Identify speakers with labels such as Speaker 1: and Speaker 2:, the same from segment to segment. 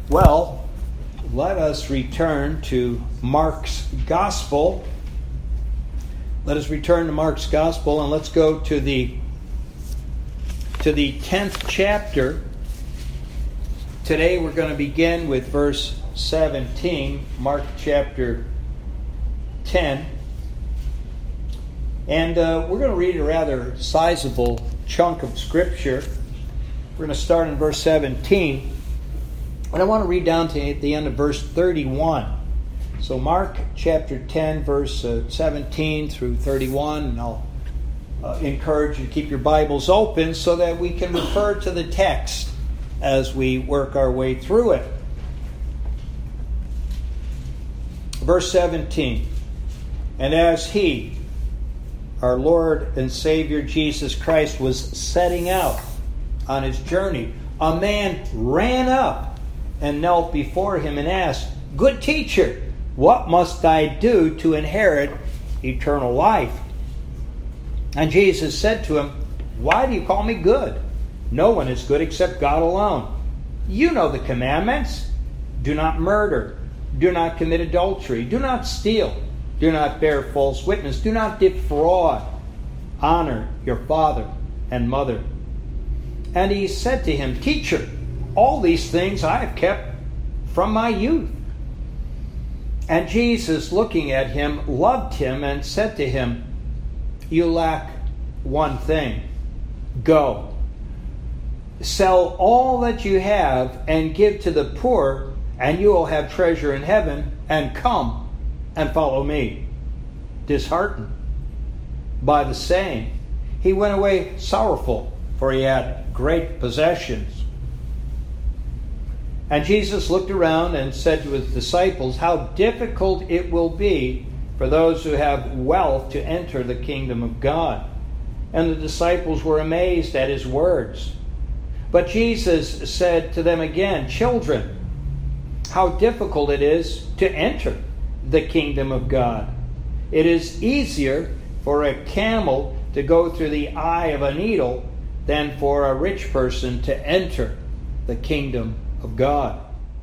Speaker 1: Well, let us return to Mark's Gospel. Let us return to Mark's Gospel and let's go to the 10th chapter. Today we're going to begin with verse 17, Mark chapter 10. And we're going to read a rather sizable chunk of Scripture. We're going to start in verse 17. And I want to read down to the end of verse 31. So Mark chapter 10, verse 17 through 31. And I'll encourage you to keep your Bibles open so that we can refer to the text as we work our way through it. Verse 17. And as he, our Lord and Savior Jesus Christ, was setting out on his journey, a man ran up and knelt before him and asked, "Good teacher, what must I do to inherit eternal life?" And Jesus said to him, "Why do you call me good? No one is good except God alone. You know the commandments. Do not murder. Do not commit adultery. Do not steal. Do not bear false witness. Do not defraud. Honor your father and mother." And he said to him, "Teacher, all these things I have kept from my youth." And Jesus, looking at him, loved him and said to him, "You lack one thing. Go, sell all that you have and give to the poor, and you will have treasure in heaven, and come and follow me." Disheartened by the saying, he went away sorrowful, for he had great possessions. And Jesus looked around and said to his disciples, "How difficult it will be for those who have wealth to enter the kingdom of God." And the disciples were amazed at his words. But Jesus said to them again, "Children, how difficult it is to enter the kingdom of God. It is easier for a camel to go through the eye of a needle than for a rich person to enter the kingdom of God."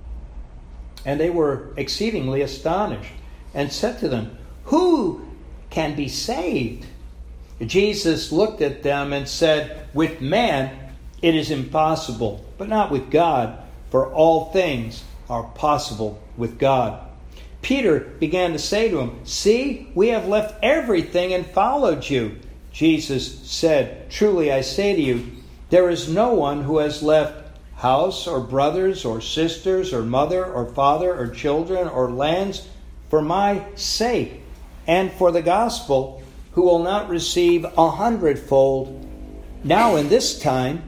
Speaker 1: And they were exceedingly astonished and said to them, "Who can be saved?" Jesus looked at them and said, "With man it is impossible, but not with God, for all things are possible with God." Peter began to say to him, "See, we have left everything and followed you." Jesus said, "Truly I say to you, there is no one who has left house or brothers or sisters or mother or father or children or lands for my sake and for the gospel, who will not receive 100-fold now in this time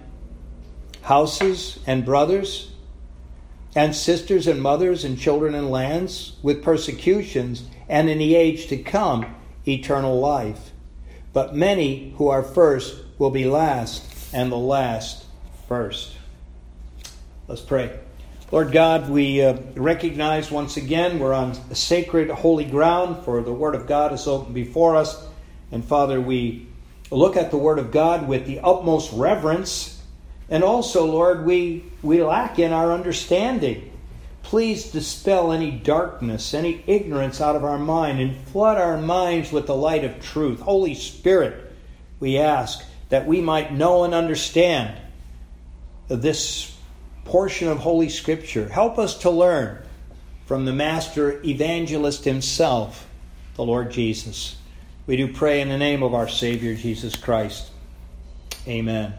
Speaker 1: houses and brothers and sisters and mothers and children and lands with persecutions, and in the age to come eternal life. But many who are first will be last, and the last first." Let's pray. Lord God, we recognize once again we're on sacred, holy ground, for the Word of God is open before us. And Father, we look at the Word of God with the utmost reverence. And also, Lord, we lack in our understanding. Please dispel any darkness, any ignorance out of our mind, and flood our minds with the light of truth. Holy Spirit, we ask that we might know and understand this portion of Holy Scripture. Help us to learn from the Master Evangelist himself, the Lord Jesus. We do pray in the name of our Savior, Jesus Christ. Amen.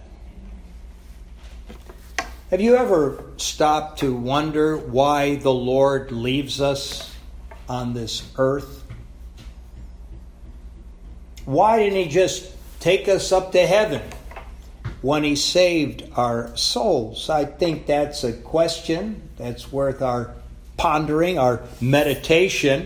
Speaker 1: Have you ever stopped to wonder why the Lord leaves us on this earth? Why didn't he just take us up to heaven when he saved our souls? I think that's a question that's worth our pondering, our meditation.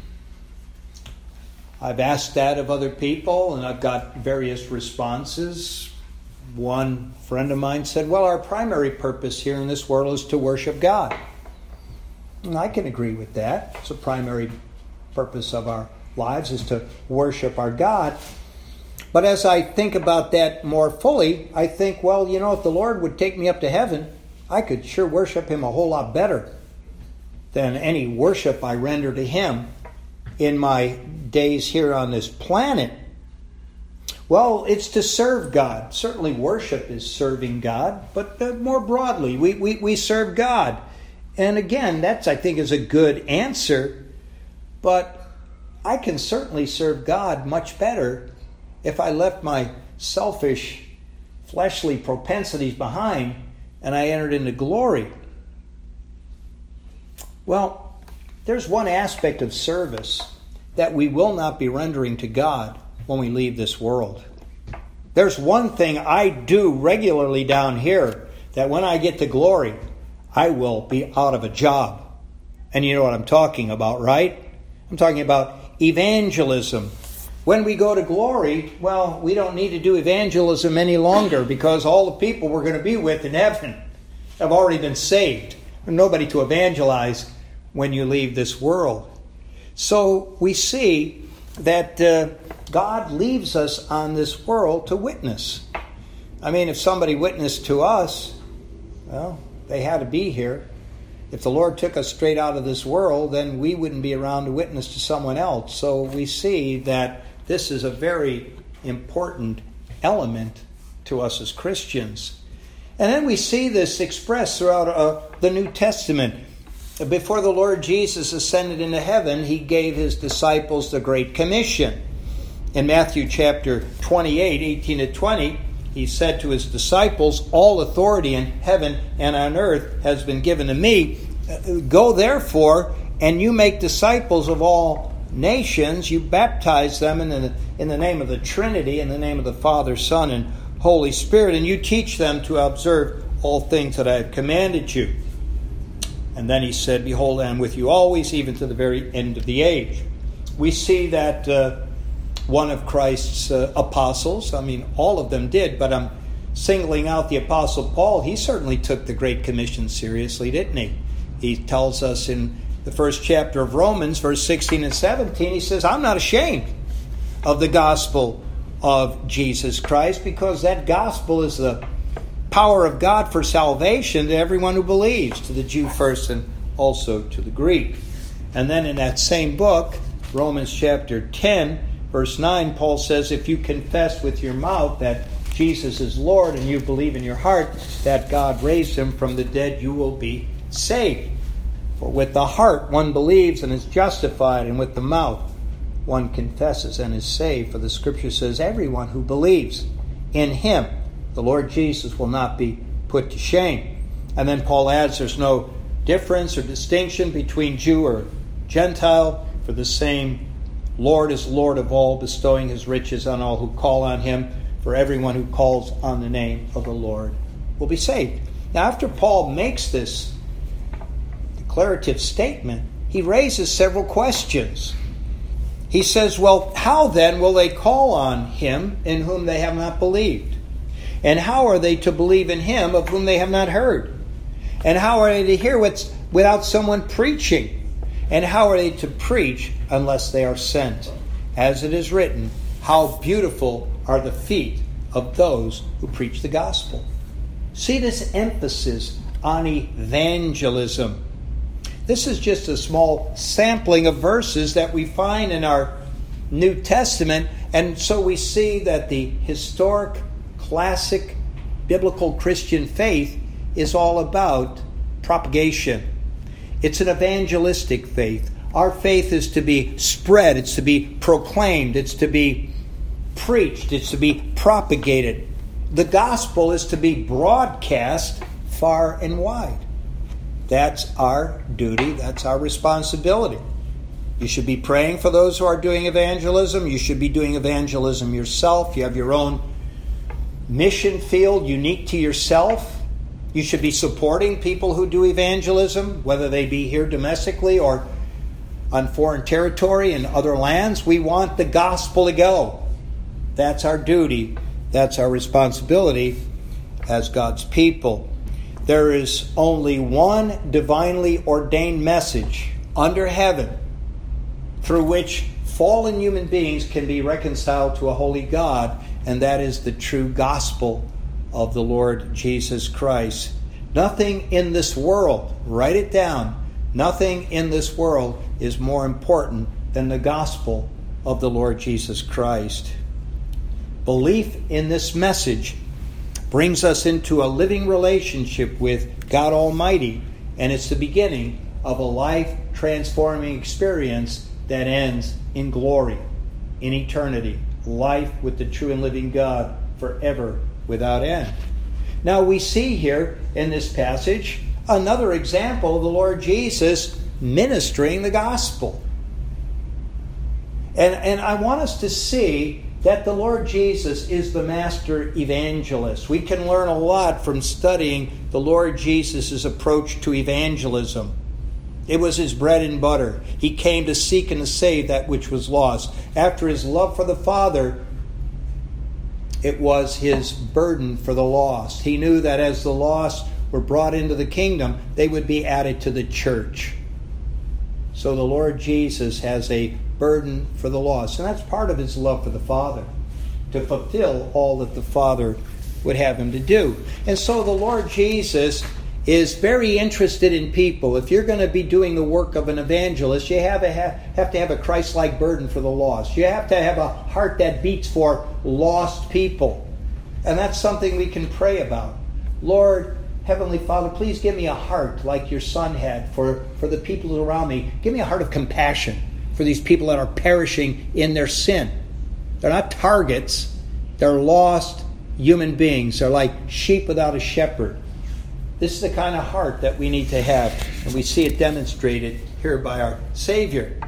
Speaker 1: I've asked that of other people, and I've got various responses. One friend of mine said, "Well, our primary purpose here in this world is to worship God." And I can agree with that. It's a primary purpose of our lives is to worship our God. But as I think about that more fully, I think, well, if the Lord would take me up to heaven, I could sure worship him a whole lot better than any worship I render to him in my days here on this planet. Well, it's to serve God. Certainly worship is serving God, but more broadly, we serve God. And again, that's, I think, is a good answer, but I can certainly serve God much better if I left my selfish, fleshly propensities behind and I entered into glory. Well, there's one aspect of service that we will not be rendering to God when we leave this world. There's one thing I do regularly down here that when I get to glory, I will be out of a job. And you know what I'm talking about, right? I'm talking about evangelism. When we go to glory, well, we don't need to do evangelism any longer because all the people we're going to be with in heaven have already been saved. There's nobody to evangelize when you leave this world. So we see that God leaves us on this world to witness. I mean, if somebody witnessed to us, well, they had to be here. If the Lord took us straight out of this world, then we wouldn't be around to witness to someone else. So we see that this is a very important element to us as Christians. And then we see this expressed throughout the New Testament. Before the Lord Jesus ascended into heaven, he gave his disciples the Great Commission. In Matthew chapter 28, 18 to 20, he said to his disciples, all authority in heaven and on earth has been given to me. Go therefore, and you make disciples of all nations. You baptize them in the name of the Trinity, in the name of the Father, Son, and Holy Spirit, and you teach them to observe all things that I have commanded you. And then he said, behold, I am with you always, even to the very end of the age. We see that one of Christ's apostles, I mean, all of them did, but I'm singling out the Apostle Paul. He certainly took the Great Commission seriously, didn't he? He tells us in the first chapter of Romans, verse 16 and 17, he says, I'm not ashamed of the gospel of Jesus Christ, because that gospel is the power of God for salvation to everyone who believes, to the Jew first and also to the Greek. And then in that same book, Romans chapter 10, verse 9, Paul says, if you confess with your mouth that Jesus is Lord and you believe in your heart that God raised him from the dead, you will be saved. For with the heart one believes and is justified, and with the mouth one confesses and is saved. For the Scripture says, everyone who believes in him, the Lord Jesus, will not be put to shame. And then Paul adds, there's no difference or distinction between Jew or Gentile, for the same Lord is Lord of all, bestowing his riches on all who call on him. For everyone who calls on the name of the Lord will be saved. Now, after Paul makes this declarative statement, he raises several questions. He says, well, how then will they call on him in whom they have not believed? And how are they to believe in him of whom they have not heard? And how are they to hear without someone preaching? And how are they to preach unless they are sent? As it is written, how beautiful are the feet of those who preach the gospel. See this emphasis on evangelism. This is just a small sampling of verses that we find in our New Testament. And so we see that the historic, classic, biblical Christian faith is all about propagation. It's an evangelistic faith. Our faith is to be spread. It's to be proclaimed. It's to be preached. It's to be propagated. The gospel is to be broadcast far and wide. That's our duty. That's our responsibility. You should be praying for those who are doing evangelism. You should be doing evangelism yourself. You have your own mission field unique to yourself. You should be supporting people who do evangelism, whether they be here domestically or on foreign territory in other lands. We want the gospel to go. That's our duty. That's our responsibility as God's people. There is only one divinely ordained message under heaven through which fallen human beings can be reconciled to a holy God, and that is the true gospel of the Lord Jesus Christ. Nothing in this world, write it down, nothing in this world is more important than the gospel of the Lord Jesus Christ. Belief in this message brings us into a living relationship with God Almighty, and it's the beginning of a life-transforming experience that ends in glory, in eternity, life with the true and living God forever without end. Now we see here in this passage another example of the Lord Jesus ministering the gospel. And I want us to see that the Lord Jesus is the master evangelist. We can learn a lot from studying the Lord Jesus' approach to evangelism. It was his bread and butter. He came to seek and to save that which was lost. After his love for the Father, it was his burden for the lost. He knew that as the lost were brought into the kingdom, they would be added to the church. So the Lord Jesus has a burden for the lost. And that's part of his love for the Father, to fulfill all that the Father would have him to do. And so the Lord Jesus is very interested in people. If you're going to be doing the work of an evangelist, you have to have a Christ-like burden for the lost. You have to have a heart that beats for lost people. And that's something we can pray about. Lord, Heavenly Father, please give me a heart like your Son had for the people around me. Give me a heart of compassion for these people that are perishing in their sin. They're not targets. They're lost human beings. They're like sheep without a shepherd. This is the kind of heart that we need to have, and we see it demonstrated here by our Savior.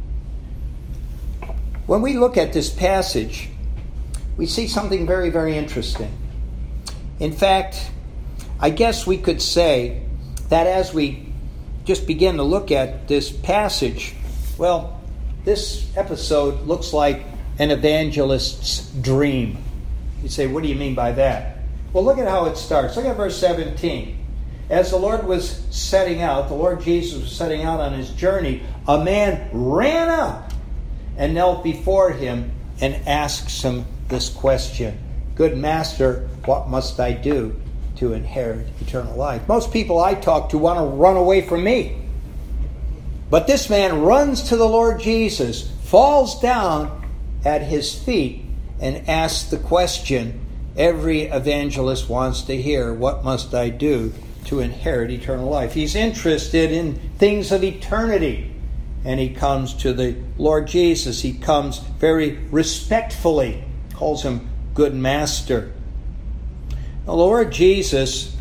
Speaker 1: When we look at this passage, we see something very, very interesting. In fact, I guess we could say that as we just begin to look at this passage, well, this episode looks like an evangelist's dream. You say, what do you mean by that? Well, look at how it starts. Look at verse 17. As the Lord was setting out, the Lord Jesus was setting out on his journey, a man ran up and knelt before him and asks him this question. Good master, what must I do to inherit eternal life? Most people I talk to want to run away from me. But this man runs to the Lord Jesus, falls down at his feet, and asks the question every evangelist wants to hear, what must I do to inherit eternal life? He's interested in things of eternity. And he comes to the Lord Jesus. He comes very respectfully, calls him good master. The Lord Jesus,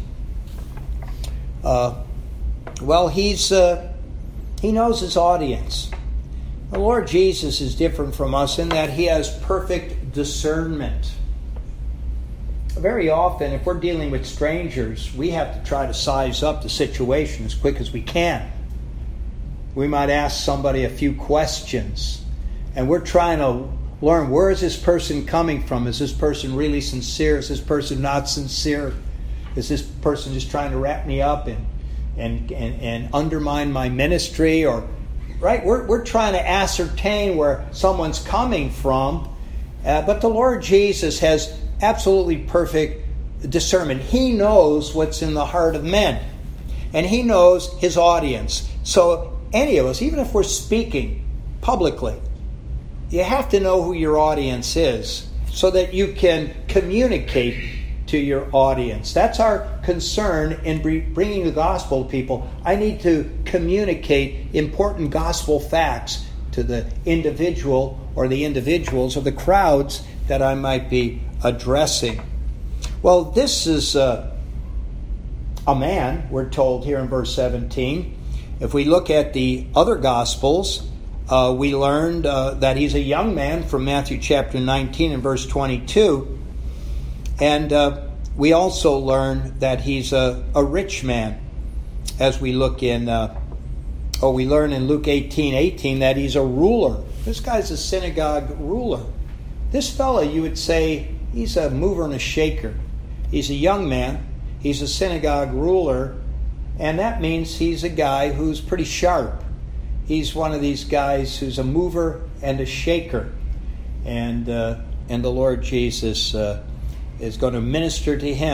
Speaker 1: he knows his audience. The Lord Jesus is different from us in that he has perfect discernment. Very often, if we're dealing with strangers, we have to try to size up the situation as quick as we can. We might ask somebody a few questions, and we're trying to learn, where is this person coming from? Is this person really sincere? Is this person not sincere? Is this person just trying to wrap me up and undermine my ministry? Or right, we're trying to ascertain where someone's coming from, but the Lord Jesus has absolutely perfect discernment. He knows what's in the heart of men, and he knows his audience. So any of us, even if we're speaking publicly, you have to know who your audience is so that you can communicate to your audience. That's our concern in bringing the gospel to people. I need to communicate important gospel facts to the individual or the individuals or the crowds that I might be addressing. Well, this is a man, we're told here in verse 17. If we look at the other Gospels, we learned that he's a young man from Matthew chapter 19 and verse 22. And we also learn that he's a rich man. As we look in, we learn in Luke 18:18 that he's a ruler. This guy's a synagogue ruler. This fellow, you would say, he's a mover and a shaker. He's a young man. He's a synagogue ruler. And that means he's a guy who's pretty sharp. He's one of these guys who's a mover and a shaker. And the Lord Jesus is going to minister to him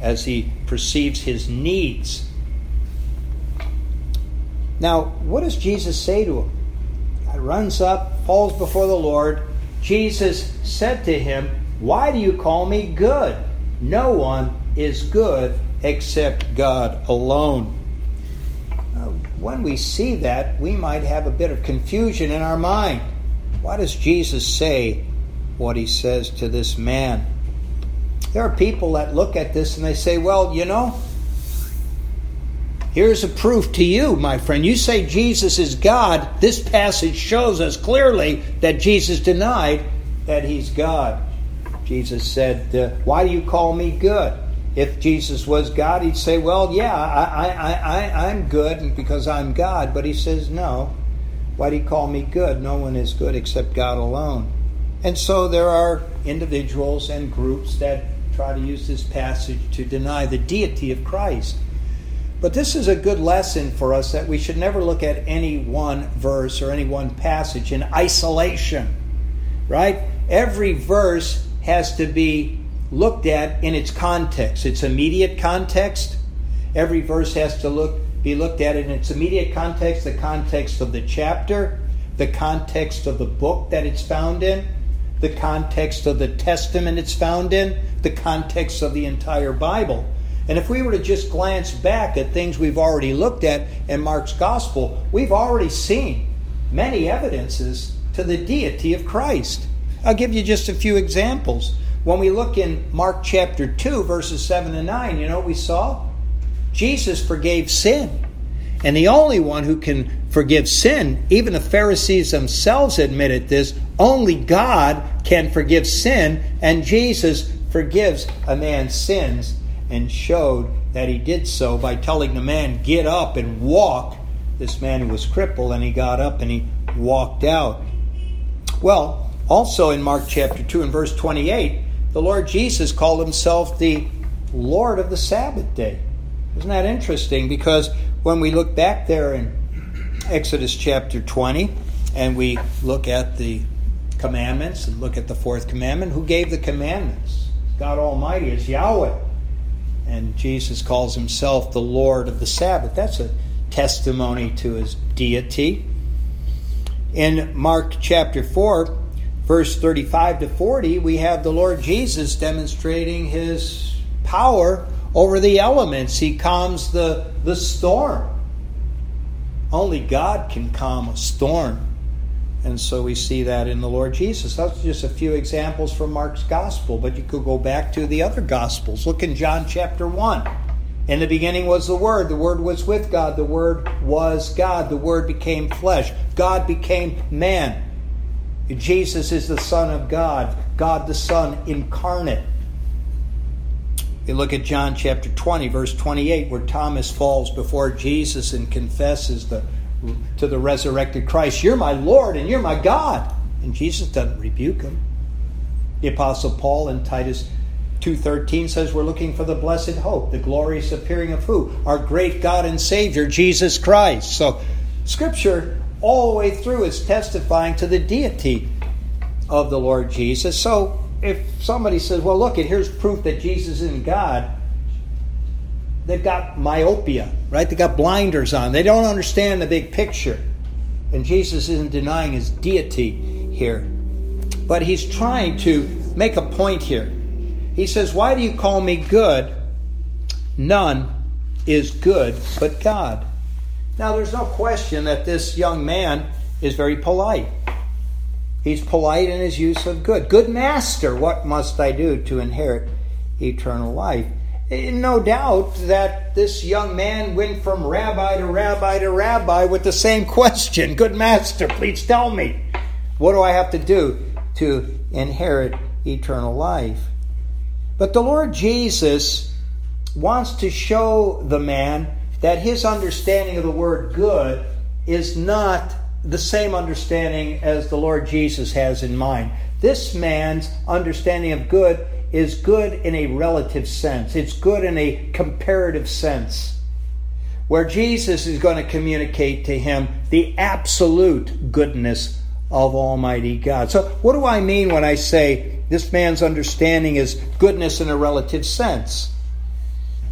Speaker 1: as he perceives his needs. Now, what does Jesus say to him? He runs up, falls before the Lord. Jesus said to him, "Why do you call me good? No one is good except God alone." When we see that, we might have a bit of confusion in our mind. Why does Jesus say what he says to this man? There are people that look at this and they say, well, here's a proof to you, my friend. You say Jesus is God. This passage shows us clearly that Jesus denied that he's God. Jesus said, "Why do you call me good?" If Jesus was God, he'd say, well, yeah, I'm good because I'm God. But he says, no. Why do you call me good? No one is good except God alone. And so there are individuals and groups that try to use this passage to deny the deity of Christ. But this is a good lesson for us, that we should never look at any one verse or any one passage in isolation, right? Every verse has to be looked at in its context, its immediate context. Every verse has to be looked at in its immediate context, the context of the chapter, the context of the book that it's found in, the context of the testament it's found in, the context of the entire Bible. And if we were to just glance back at things we've already looked at in Mark's gospel, we've already seen many evidences to the deity of Christ. I'll give you just a few examples. When we look in Mark chapter 2, verses 7 and 9, you know what we saw? Jesus forgave sin. And the only one who can forgive sin, even the Pharisees themselves admitted this, only God can forgive sin, and Jesus forgives a man's sins, and showed that he did so by telling the man, "Get up and walk." This man who was crippled, and he got up and he walked out. Well, also in Mark chapter 2 and verse 28, the Lord Jesus called himself the Lord of the Sabbath day. Isn't that interesting? Because when we look back there in Exodus chapter 20, and we look at the commandments and look at the fourth commandment, who gave the commandments? God Almighty is Yahweh. And Jesus calls himself the Lord of the Sabbath. That's a testimony to his deity. In Mark chapter 4, verse 35 to 40, we have the Lord Jesus demonstrating his power over the elements. He calms the storm. Only God can calm a storm. And so we see that in the Lord Jesus. That's just a few examples from Mark's gospel, but you could go back to the other gospels. Look in John chapter 1. In the beginning was the Word was with God, the Word was God, the Word became flesh, God became man. Jesus is the Son of God, God the Son incarnate. You look at John chapter 20, verse 28, where Thomas falls before Jesus and confesses to the resurrected Christ, "You're my Lord and you're my God." And Jesus doesn't rebuke him. The Apostle Paul in Titus 2:13 says we're looking for the blessed hope, the glorious appearing of who? Our great God and Savior, Jesus Christ. So Scripture all the way through is testifying to the deity of the Lord Jesus. So if somebody says, well, look, here's proof that Jesus isn't God, they've got myopia, right? They got blinders on. They don't understand the big picture. And Jesus isn't denying his deity here. But he's trying to make a point here. He says, "Why do you call me good? None is good but God." Now, there's no question that this young man is very polite. He's polite in his use of good. "Good master, what must I do to inherit eternal life?" No doubt that this young man went from rabbi to rabbi to rabbi with the same question. "Good master, please tell me, what do I have to do to inherit eternal life?" But the Lord Jesus wants to show the man that his understanding of the word good is not the same understanding as the Lord Jesus has in mind. This man's understanding of good is good in a relative sense. It's good in a comparative sense, where Jesus is going to communicate to him the absolute goodness of Almighty God. So what do I mean when I say this man's understanding is goodness in a relative sense?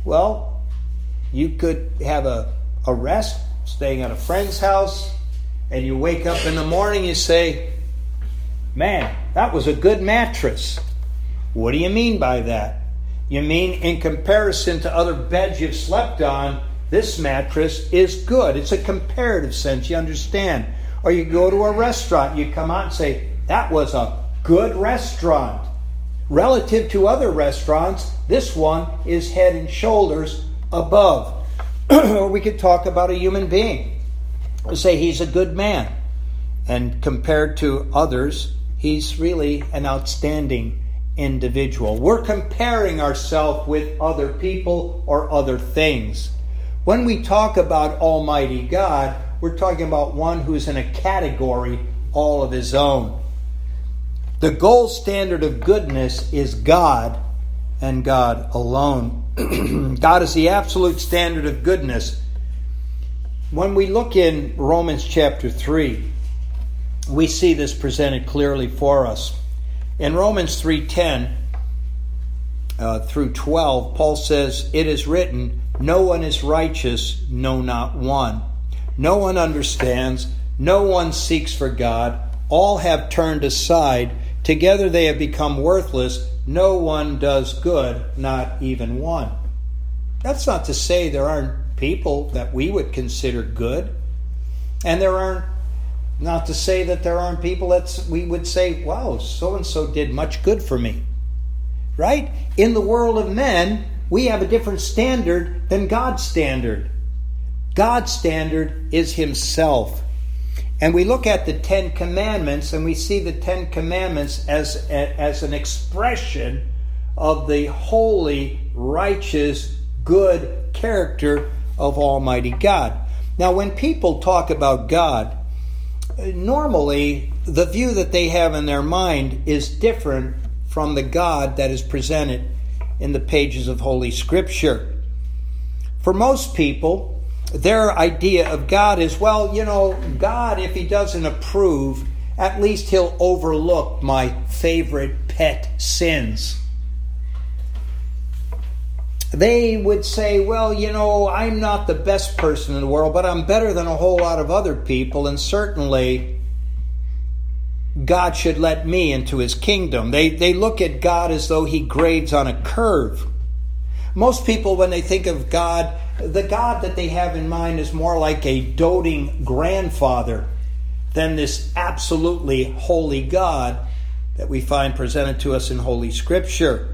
Speaker 1: Well, you could have a rest, staying at a friend's house, and you wake up in the morning, you say, man, that was a good mattress. What do you mean by that? You mean in comparison to other beds you've slept on, this mattress is good. It's a comparative sense, you understand. Or you go to a restaurant, you come out and say, that was a good restaurant. Relative to other restaurants, this one is head and shoulders above. Or we could talk about a human being. We say he's a good man. And compared to others, he's really an outstanding individual. We're comparing ourselves with other people or other things. When we talk about Almighty God, we're talking about one who's in a category all of his own. The gold standard of goodness is God and God alone. God is the absolute standard of goodness. When we look in Romans chapter 3, we see this presented clearly for us. In Romans 3:10 through 12, Paul says, "It is written, no one is righteous, no, not one. No one understands, no one seeks for God. All have turned aside. Together they have become worthless. No one does good, not even one." That's not to say there aren't people that we would consider good. And not to say that there aren't people that we would say, wow, so-and-so did much good for me. Right? In the world of men, we have a different standard than God's standard. God's standard is himself. And we look at the Ten Commandments, and we see the Ten Commandments as an expression of the holy, righteous, good character of Almighty God. Now, when people talk about God, normally the view that they have in their mind is different from the God that is presented in the pages of Holy Scripture. For most people, their idea of God is, well, God, if he doesn't approve, at least he'll overlook my favorite pet sins. They would say, well, I'm not the best person in the world, but I'm better than a whole lot of other people, and certainly God should let me into his kingdom. They look at God as though he grades on a curve. Most people, when they think of God, the God that they have in mind is more like a doting grandfather than this absolutely holy God that we find presented to us in Holy Scripture.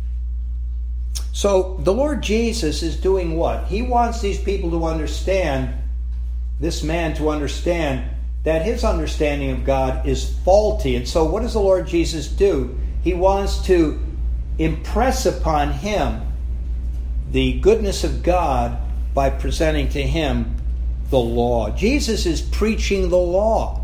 Speaker 1: So the Lord Jesus is doing what? He wants these people to understand, this man to understand, that his understanding of God is faulty. And so what does the Lord Jesus do? He wants to impress upon him the goodness of God by presenting to him the law. Jesus is preaching the law.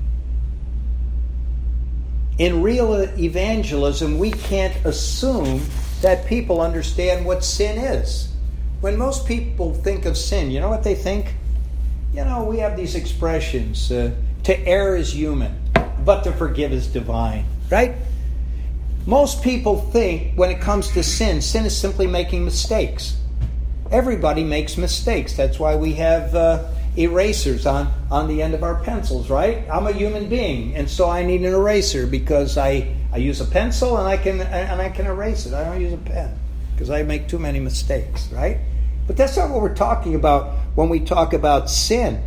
Speaker 1: In real evangelism, we can't assume that people understand what sin is. When most people think of sin, you know what they think? We have these expressions, to err is human, but to forgive is divine, right? Most people think when it comes to sin is simply making mistakes. Everybody makes mistakes. That's why we have erasers on the end of our pencils, right? I'm a human being, and so I need an eraser because I use a pencil and I can erase it. I don't use a pen because I make too many mistakes, right? But that's not what we're talking about when we talk about sin.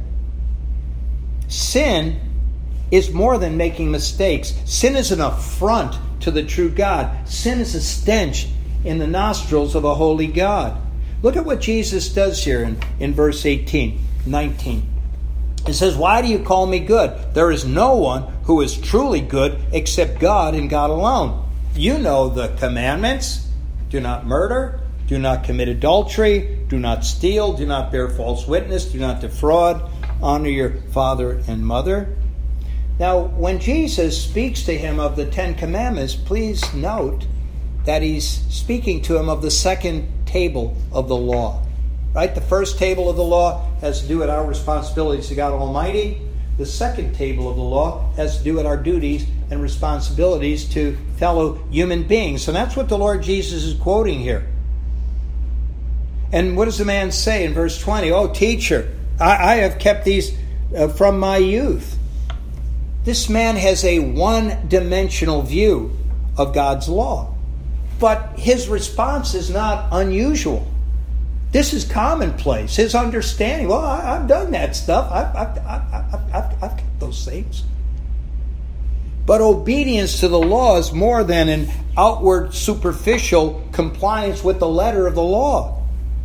Speaker 1: Sin is more than making mistakes. Sin is an affront to the true God. Sin is a stench in the nostrils of a holy God. Look at what Jesus does here in verse 19. It says, "Why do you call me good? There is no one who is truly good except God and God alone. You know the commandments. Do not murder. Do not commit adultery. Do not steal. Do not bear false witness. Do not defraud. Honor your father and mother." Now, when Jesus speaks to him of the Ten Commandments, please note that he's speaking to him of the second table of the law. Right? The first table of the law has to do with our responsibilities to God Almighty. The second table of the law has to do with our duties and responsibilities to fellow human beings. So that's what the Lord Jesus is quoting here. And what does the man say in verse 20? Oh, teacher, I have kept these from my youth. This man has a one-dimensional view of God's law. But his response is not unusual. This is commonplace. His understanding, well, I've done that stuff. I've kept those things. But obedience to the law is more than an outward, superficial compliance with the letter of the law.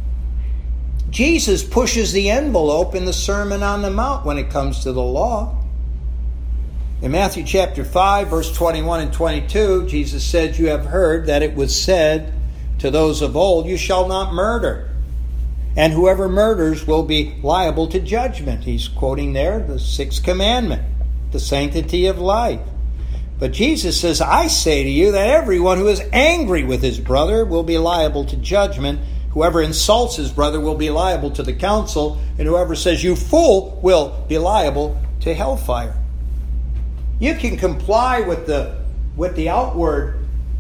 Speaker 1: Jesus pushes the envelope in the Sermon on the Mount when it comes to the law. In Matthew chapter 5, verse 21 and 22, Jesus said, you have heard that it was said to those of old, you shall not murder. And whoever murders will be liable to judgment. He's quoting there the sixth commandment, the sanctity of life. But Jesus says, I say to you that everyone who is angry with his brother will be liable to judgment. Whoever insults his brother will be liable to the council. And whoever says, you fool, will be liable to hellfire. You can comply with the outward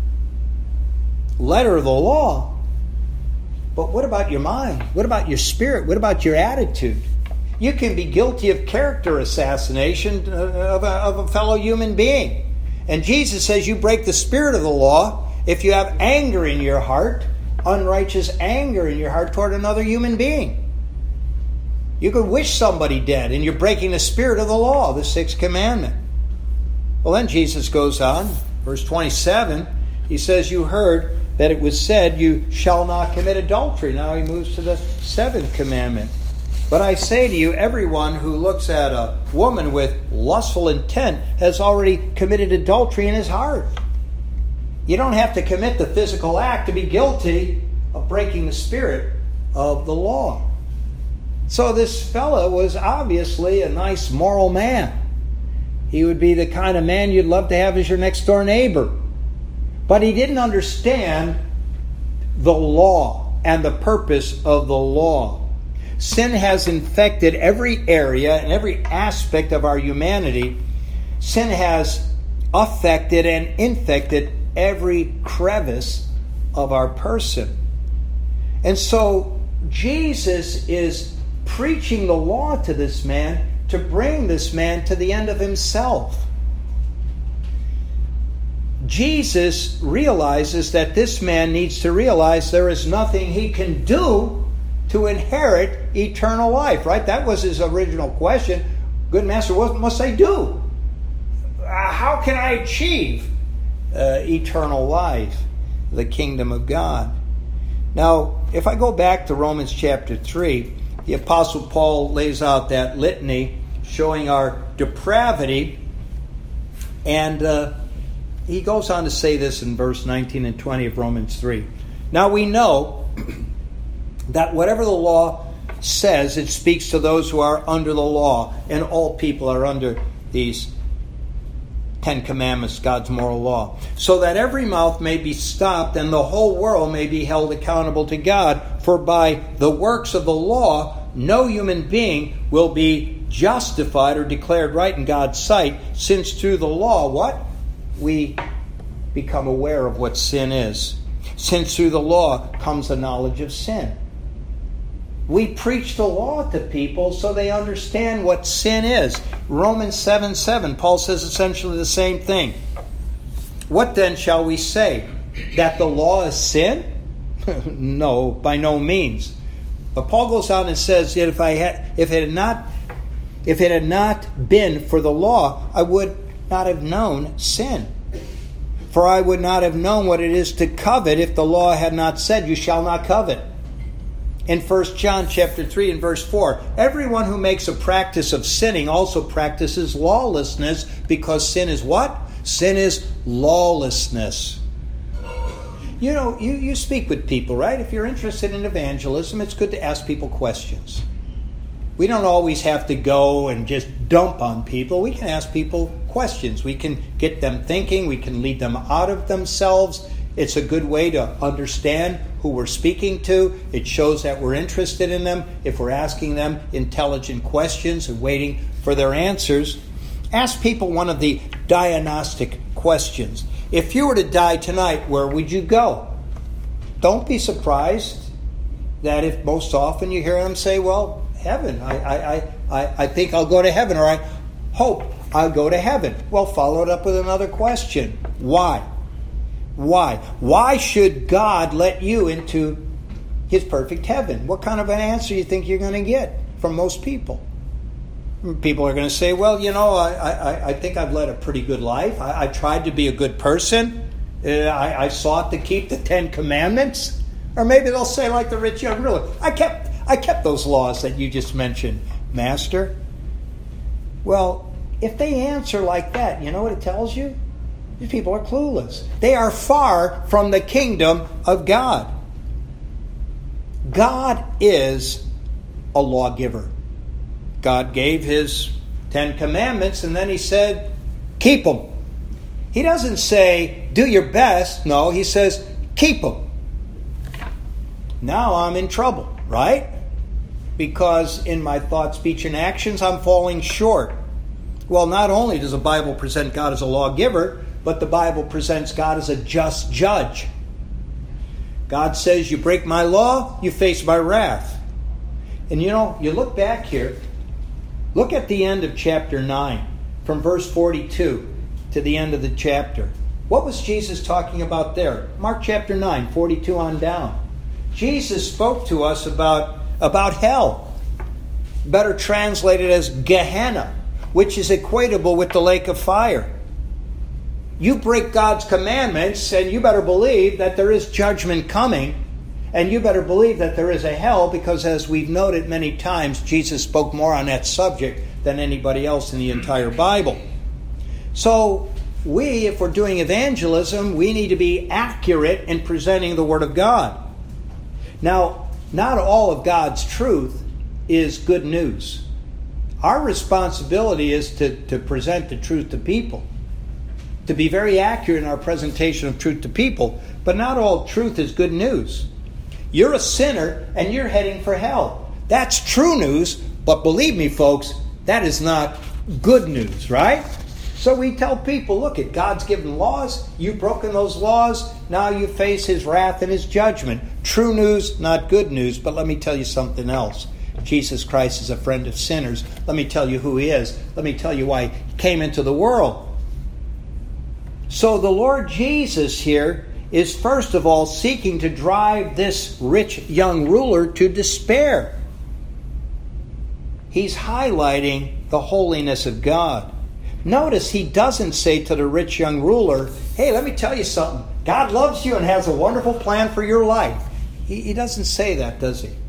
Speaker 1: letter of the law. But what about your mind? What about your spirit? What about your attitude? You can be guilty of character assassination of a fellow human being. And Jesus says you break the spirit of the law if you have anger in your heart, unrighteous anger in your heart toward another human being. You could wish somebody dead, and you're breaking the spirit of the law, the sixth commandment. Well, then Jesus goes on, verse 27, he says, you heard that it was said, you shall not commit adultery. Now he moves to the seventh commandment. But I say to you, everyone who looks at a woman with lustful intent has already committed adultery in his heart. You don't have to commit the physical act to be guilty of breaking the spirit of the law. So this fellow was obviously a nice moral man. He would be the kind of man you'd love to have as your next door neighbor. But he didn't understand the law and the purpose of the law. Sin has infected every area and every aspect of our humanity. Sin has affected and infected every crevice of our person. And so Jesus is preaching the law to this man to bring this man to the end of himself. Jesus realizes that this man needs to realize there is nothing he can do to inherit eternal life, right? That was his original question. Good master, what must I do? How can I achieve eternal life, the kingdom of God? Now, if I go back to Romans chapter 3, the Apostle Paul lays out that litany showing our depravity, and he goes on to say this in verse 19 and 20 of Romans 3. Now we know that whatever the law says, it speaks to those who are under the law, and all people are under these 10 commandments, God's moral law, so that every mouth may be stopped and the whole world may be held accountable to God. For by the works of the law, no human being will be justified or declared right in God's sight, since through the law, what? We become aware of what sin is. Since through the law comes the knowledge of sin. We preach the law to people so they understand what sin is. Romans 7:7, Paul says essentially the same thing. What then shall we say? That the law is sin? No, by no means. But Paul goes on and says that if it had not been for the law, I would not have known sin. For I would not have known what it is to covet if the law had not said, you shall not covet. In 1 John chapter 3 and verse 4, everyone who makes a practice of sinning also practices lawlessness, because sin is what? Sin is lawlessness. You know, you speak with people, right? If you're interested in evangelism, it's good to ask people questions. We don't always have to go and just dump on people. We can ask people questions. We can get them thinking. We can lead them out of themselves. It's a good way to understand who we're speaking to. It shows that we're interested in them if we're asking them intelligent questions and waiting for their answers. Ask people one of the diagnostic questions. If you were to die tonight, where would you go? Don't be surprised
Speaker 2: that if most often you hear them say, well, heaven, I think I'll go to heaven, or I hope I'll go to heaven. Well, follow it up with another question. Why? Why? Why should God let you into his perfect heaven? What kind of an answer do you think you're going to get from most people? People are going to say, well, I think I've led a pretty good life. I tried to be a good person. I sought to keep the 10 Commandments. Or maybe they'll say like the rich young ruler, I kept those laws that you just mentioned, Master. Well, if they answer like that, you know what it tells you? These people are clueless. They are far from the kingdom of God. God is a lawgiver. God gave his 10 Commandments, and then he said, keep them. He doesn't say, do your best. No, he says, keep them. Now I'm in trouble, right? Because in my thought, speech, and actions, I'm falling short. Well, not only does the Bible present God as a lawgiver, but the Bible presents God as a just judge. God says, you break my law, you face my wrath. And you look back here, look at the end of chapter 9, from verse 42 to the end of the chapter. What was Jesus talking about there? Mark chapter 9, 42 on down. Jesus spoke to us about hell, better translated as Gehenna, which is equatable with the lake of fire. You break God's commandments, and you better believe that there is judgment coming, and you better believe that there is a hell, because as we've noted many times, Jesus spoke more on that subject than anybody else in the entire Bible. So we, if we're doing evangelism, we need to be accurate in presenting the Word of God. Now, not all of God's truth is good news. Our responsibility is to present the truth to people, to be very accurate in our presentation of truth to people, but not all truth is good news. You're a sinner and you're heading for hell. That's true news, but believe me, folks, that is not good news, right? So we tell people, look, God's given laws, you've broken those laws, now you face his wrath and his judgment. True news, not good news, but let me tell you something else. Jesus Christ is a friend of sinners. Let me tell you who he is. Let me tell you why he came into the world. So the Lord Jesus here is first of all seeking to drive this rich young ruler to despair. He's highlighting the holiness of God. Notice he doesn't say to the rich young ruler, hey, let me tell you something. God loves you and has a wonderful plan for your life. He doesn't say that, does he?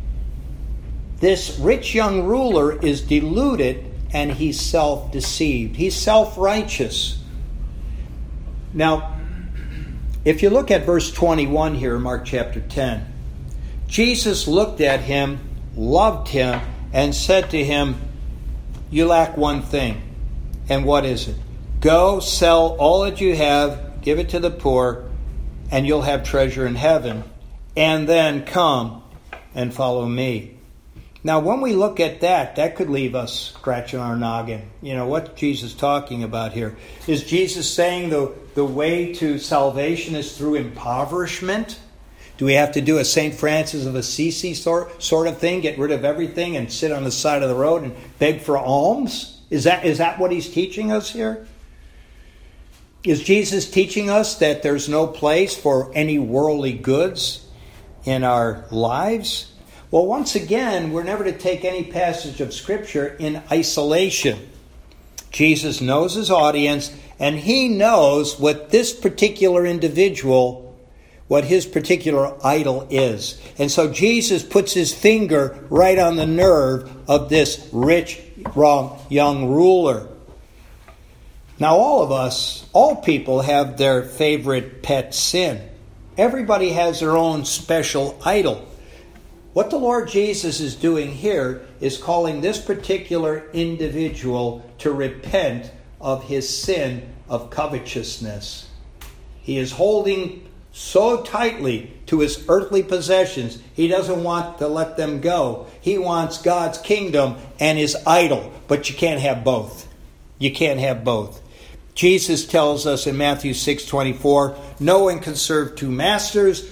Speaker 2: This rich young ruler is deluded and he's self-deceived. He's self-righteous. Now, if you look at verse 21 here in Mark chapter 10, Jesus looked at him, loved him, and said to him, you lack one thing. And what is it? Go, sell all that you have, give it to the poor, and you'll have treasure in heaven. And then come and follow me. Now, when we look at that could leave us scratching our noggin. What's Jesus talking about here? Is Jesus saying the way to salvation is through impoverishment? Do we have to do a St. Francis of Assisi sort of thing, get rid of everything and sit on the side of the road and beg for alms? Is that what he's teaching us here? Is Jesus teaching us that there's no place for any worldly goods in our lives? Well, once again, we're never to take any passage of Scripture in isolation. Jesus knows his audience, and he knows what this particular individual, what his particular idol is. And so Jesus puts his finger right on the nerve of this rich, young ruler. Now, all people have their favorite pet sin. Everybody has their own special idol. What the Lord Jesus is doing here is calling this particular individual to repent of his sin of covetousness. He is holding so tightly to his earthly possessions, he doesn't want to let them go. He wants God's kingdom and his idol, but you can't have both. You can't have both. Jesus tells us in Matthew 6:24, no one can serve two masters,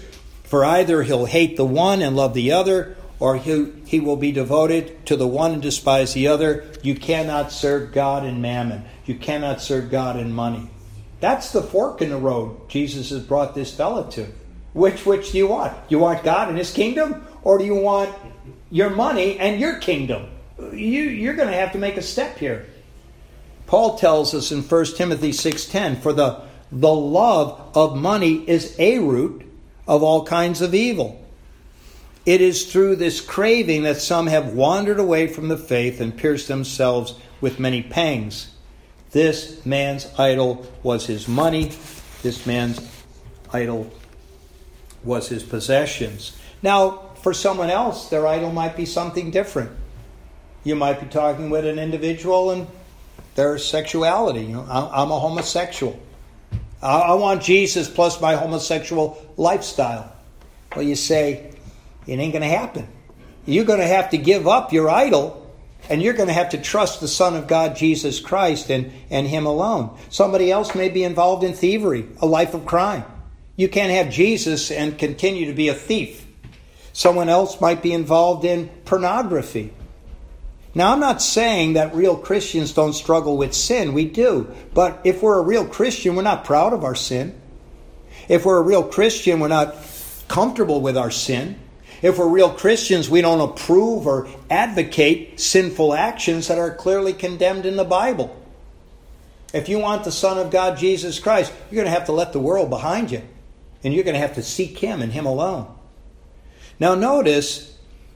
Speaker 2: For either he'll hate the one and love the other, or he will be devoted to the one and despise the other. You cannot serve God and mammon. You cannot serve God and money. That's the fork in the road Jesus has brought this fellow to. Which do you want? You want God and his kingdom? Or do you want your money and your kingdom? You're going to have to make a step here. Paul tells us in 1 Timothy 6:10, for the love of money is a root of all kinds of evil. It is through this craving that some have wandered away from the faith and pierced themselves with many pangs. This man's idol was his money. This man's idol was his possessions. Now, for someone else, their idol might be something different. You might be talking with an individual and their sexuality. I'm a homosexual. I want Jesus plus my homosexual lifestyle. Well, you say, it ain't going to happen. You're going to have to give up your idol, and you're going to have to trust the Son of God, Jesus Christ, and him alone. Somebody else may be involved in thievery, a life of crime. You can't have Jesus and continue to be a thief. Someone else might be involved in pornography. Now, I'm not saying that real Christians don't struggle with sin. We do. But if we're a real Christian, we're not proud of our sin. If we're a real Christian, we're not comfortable with our sin. If we're real Christians, we don't approve or advocate sinful actions that are clearly condemned in the Bible. If you want the Son of God, Jesus Christ, you're going to have to let the world behind you. And you're going to have to seek him and him alone. Now notice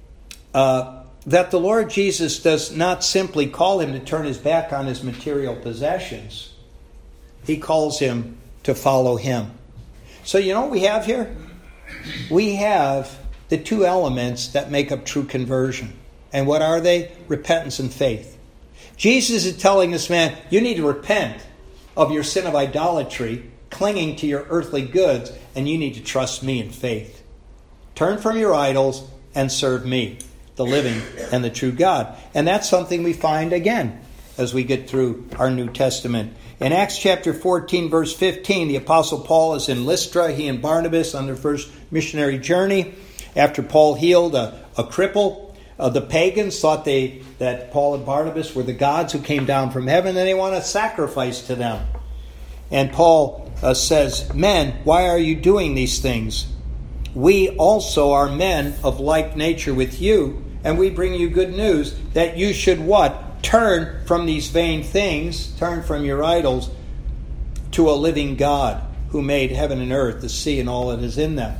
Speaker 2: that the Lord Jesus does not simply call him to turn his back on his material possessions. He calls him to follow him. So you know what we have here? We have the two elements that make up true conversion. And what are they? Repentance and faith. Jesus is telling this man, you need to repent of your sin of idolatry, clinging to your earthly goods, and you need to trust me in faith. Turn from your idols and serve me, the living and the true God. And that's something we find again as we get through our New Testament. In Acts chapter 14, verse 15, the Apostle Paul is in Lystra, he and Barnabas on their first missionary journey. After Paul healed a cripple, the pagans thought that Paul and Barnabas were the gods who came down from heaven, and they want to sacrifice to them. And Paul says, men, why are you doing these things? We also are men of like nature with you, and we bring you good news that you should what? Turn from these vain things, turn from your idols, to a living God who made heaven and earth, the sea, and all that is in them.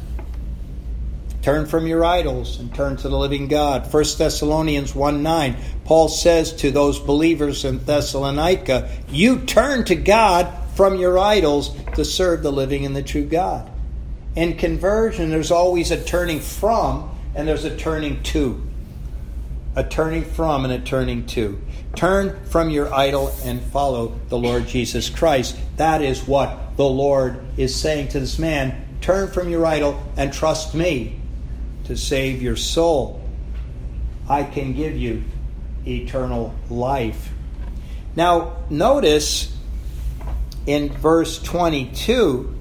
Speaker 2: Turn from your idols and turn to the living God. 1 Thessalonians 1:9, Paul says to those believers in Thessalonica, you turn to God from your idols to serve the living and the true God. In conversion, there's always a turning from and there's a turning to. A turning from and a turning to. Turn from your idol and follow the Lord Jesus Christ. That is what the Lord is saying to this man. Turn from your idol and trust me to save your soul. I can give you eternal life. Now, notice in verse 22,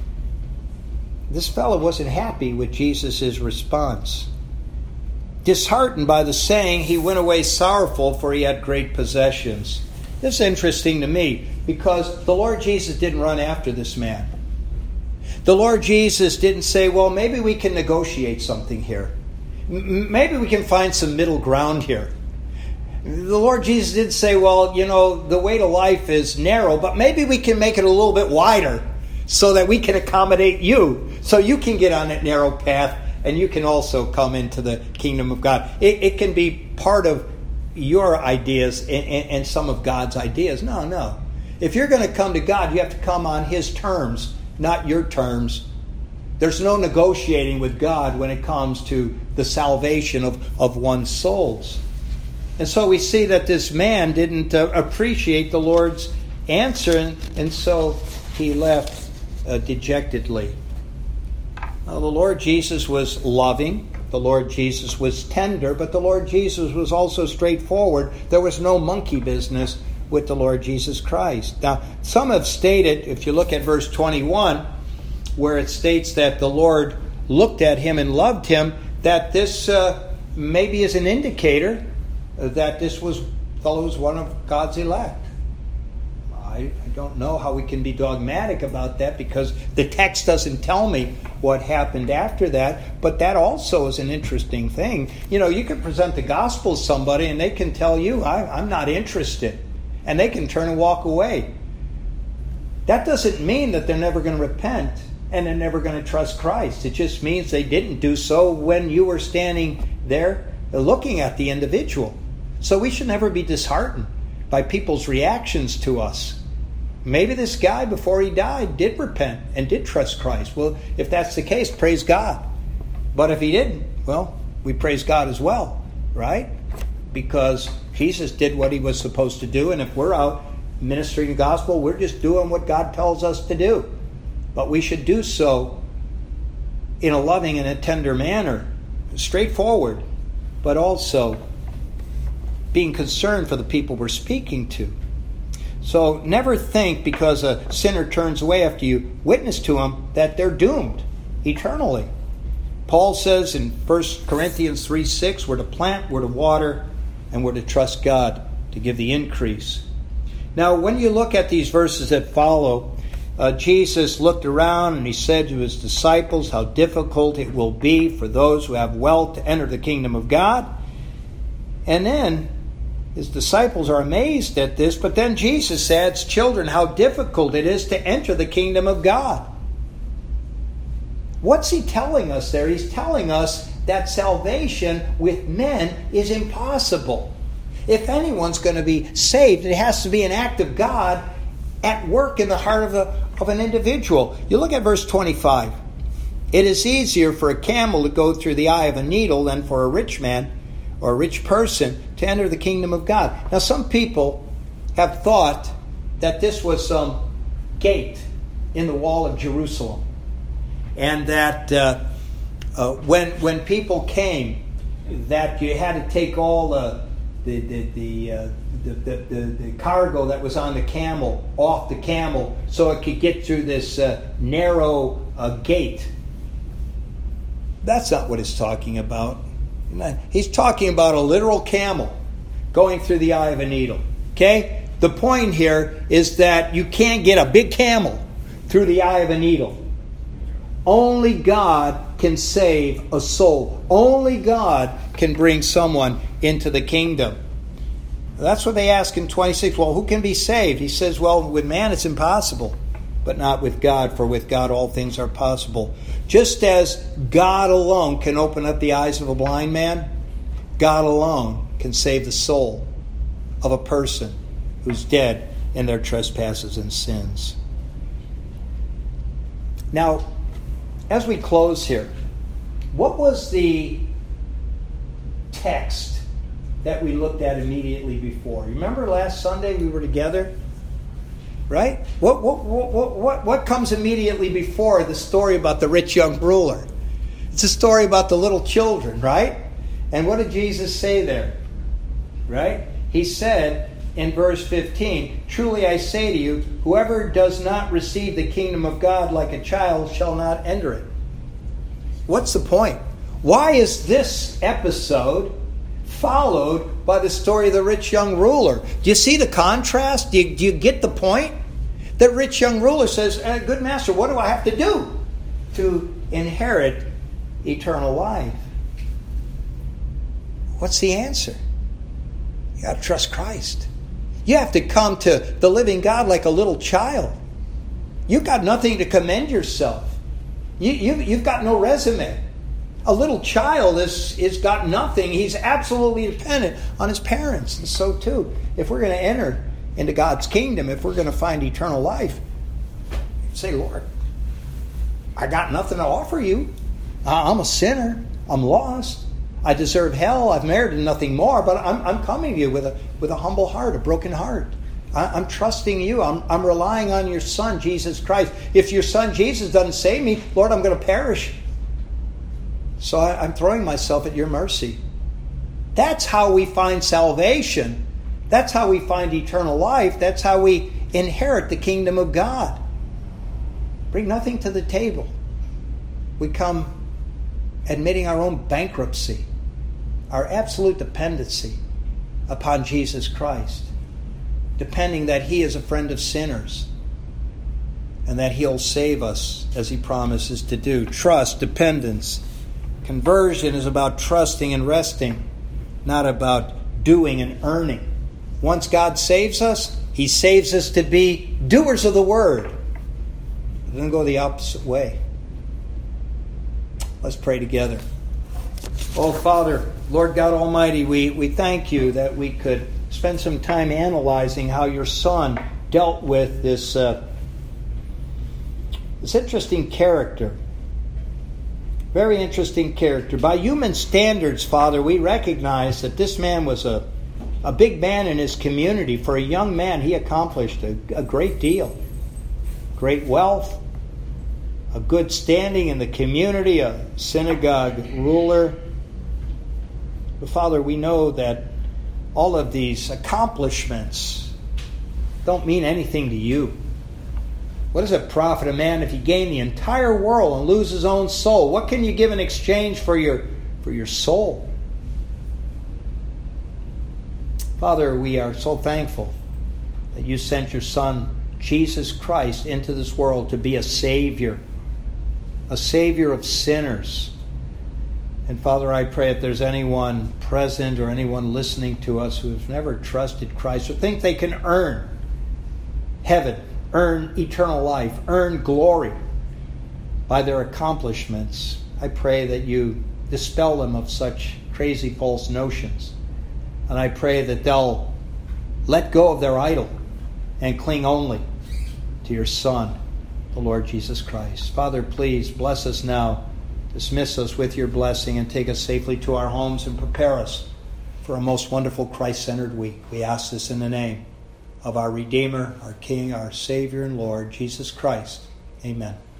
Speaker 2: this fellow wasn't happy with Jesus' response. Disheartened by the saying, he went away sorrowful, for he had great possessions. This is interesting to me, because the Lord Jesus didn't run after this man. The Lord Jesus didn't say, well, maybe we can negotiate something here. Maybe we can find some middle ground here. The Lord Jesus didn't say, well, you know, the way to life is narrow, but maybe we can make it a little bit wider so that we can accommodate you, so you can get on that narrow path and you can also come into the kingdom of God. It can be part of your ideas and some of God's ideas. No. If you're going to come to God, you have to come on his terms, not your terms. There's no negotiating with God when it comes to the salvation of one's souls. And so we see that this man didn't appreciate the Lord's answer, and so he left dejectedly. Now, the Lord Jesus was loving. The Lord Jesus was tender, but the Lord Jesus was also straightforward. There was no monkey business with the Lord Jesus Christ. Now, some have stated, if you look at verse 21, where it states that the Lord looked at him and loved him, that this maybe is an indicator that this fellow was one of God's elect. I don't know how we can be dogmatic about that because the text doesn't tell me what happened after that, but that also is an interesting thing. You know, you can present the gospel to somebody and they can tell you, I'm not interested, and they can turn and walk away. That doesn't mean that they're never going to repent and they're never going to trust Christ. It just means they didn't do so when you were standing there looking at the individual. So we should never be disheartened by people's reactions to us. Maybe this guy, before he died, did repent and did trust Christ. Well, if that's the case, praise God. But if he didn't, well, we praise God as well, right? Because Jesus did what he was supposed to do, and if we're out ministering the gospel, we're just doing what God tells us to do. But we should do so in a loving and a tender manner, straightforward, but also being concerned for the people we're speaking to. So never think because a sinner turns away after you witness to him that they're doomed eternally. Paul says in 1 Corinthians 3:6, we're to plant, we're to water, and we're to trust God to give the increase. Now, when you look at these verses that follow, Jesus looked around and he said to his disciples how difficult it will be for those who have wealth to enter the kingdom of God. And then his disciples are amazed at this, but then Jesus adds, children, how difficult it is to enter the kingdom of God. What's he telling us there? He's telling us that salvation with men is impossible. If anyone's going to be saved, it has to be an act of God at work in the heart of an individual. You look at verse 25. It is easier for a camel to go through the eye of a needle than for a rich man or a rich person to enter the kingdom of God. Now, some people have thought that this was some gate in the wall of Jerusalem, and that when people came, that you had to take all the cargo that was on the camel off the camel so it could get through this narrow gate. That's not what it's talking about. He's talking about a literal camel going through the eye of a needle. Okay? The point here is that you can't get a big camel through the eye of a needle. Only God can save a soul. Only God can bring someone into the kingdom. That's what they ask in 26. Well, who can be saved? He says, well, with man it's impossible, but not with God, for with God all things are possible. Just as God alone can open up the eyes of a blind man, God alone can save the soul of a person who's dead in their trespasses and sins. Now, as we close here, what was the text that we looked at immediately before? Remember last Sunday we were together? Right? What comes immediately before the story about the rich young ruler? It's a story about the little children, right? And what did Jesus say there? Right? He said in verse 15, truly I say to you, whoever does not receive the kingdom of God like a child shall not enter it. What's the point? Why is this episode followed by the story of the rich young ruler? Do you see the contrast? Do you get the point? The rich young ruler says, good master, what do I have to do to inherit eternal life? What's the answer? You got to trust Christ. You have to come to the living God like a little child. You've got nothing to commend yourself. You've got no resume. A little child is got nothing. He's absolutely dependent on his parents. And so too, if we're going to enter into God's kingdom, if we're going to find eternal life, say, Lord, I got nothing to offer you. I'm a sinner. I'm lost. I deserve hell. I've merited nothing more. But I'm coming to you with a humble heart, a broken heart. I'm trusting you. I'm relying on your Son, Jesus Christ. If your Son, Jesus, doesn't save me, Lord, I'm going to perish. So I'm throwing myself at your mercy. That's how we find salvation. That's how we find eternal life. That's how we inherit the kingdom of God. Bring nothing to the table. We come admitting our own bankruptcy, our absolute dependency upon Jesus Christ, depending that He is a friend of sinners and that He'll save us as He promises to do. Trust, dependence. Conversion is about trusting and resting, not about doing and earning. Once God saves us, He saves us to be doers of the Word. It doesn't go the opposite way. Let's pray together. Oh, Father, Lord God Almighty, we thank You that we could spend some time analyzing how Your Son dealt with this interesting character. Very interesting character. By human standards, Father, we recognize that this man was a big man in his community. For a young man, he accomplished a great deal. Great wealth, a good standing in the community, a synagogue ruler. But Father, we know that all of these accomplishments don't mean anything to You. What does it profit a man if he gain the entire world and lose his own soul? What can you give in exchange for your soul? Father, we are so thankful that You sent Your Son, Jesus Christ, into this world to be a Savior of sinners. And Father, I pray if there's anyone present or anyone listening to us who has never trusted Christ or think they can earn heaven, earn eternal life, earn glory by their accomplishments, I pray that You dispel them of such crazy false notions. And I pray that they'll let go of their idol and cling only to Your Son, the Lord Jesus Christ. Father, please bless us now. Dismiss us with Your blessing and take us safely to our homes and prepare us for a most wonderful Christ-centered week. We ask this in the name of our Redeemer, our King, our Savior and Lord, Jesus Christ. Amen.